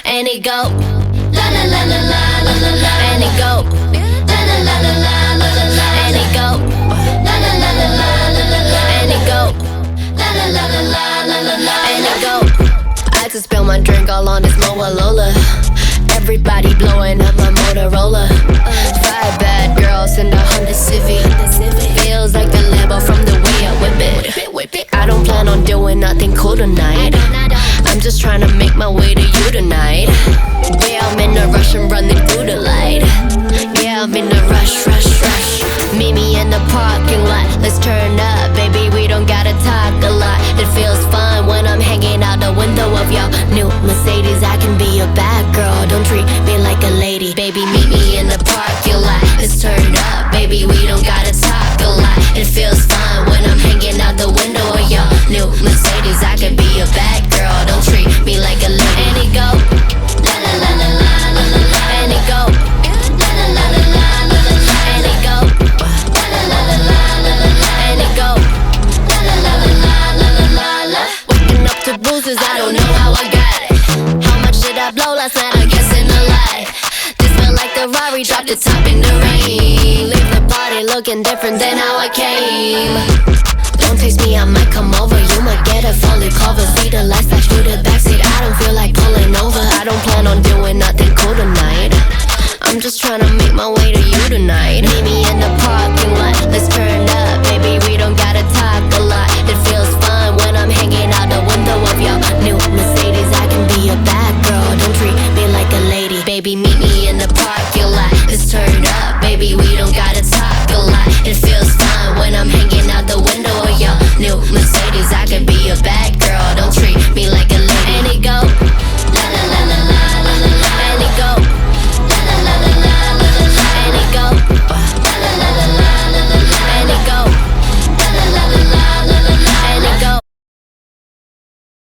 and it go la la la la la la la la, and it go la la la la la la la la, and it go la la la la la la la la, and it go la la la la la la la la, and it go. I just spilled my drink all on this Lola. Everybody blowing up my Motorola. 5 bad girls in the Honda Civic. Feels like the Lambo from the way I whip it. I don't plan on doing nothing cool tonight. I'm just trying to make my way to you tonight. Yeah, I'm in a rush, I'm running through the light. Yeah, I'm in a rush. Meet me in the parking lot. Let's turn up, baby, we don't gotta talk a lot. It feels fun when I'm hanging out the window of your new Mercedes. I can be a bad girl, don't treat me like a lady. Baby, meet me in the parking lot. Let's turn up, baby, we don't gotta talk a lot. It feels fun when I'm hanging out the window of your new Mercedes. I can be a bad girl, don't treat me like a lady. And it go la la la la la la la la, and it go la la la la la la la la, and it go la la la la la la la la, and it go la la la la la la la la. Waking up to bruises, I don't know how I got it. How much did I blow last night? I guess in a lie. This felt like the Rari dropped the top in the rain. Leave the party looking different than how I came. Don't taste me, I might come over. You might get a phone.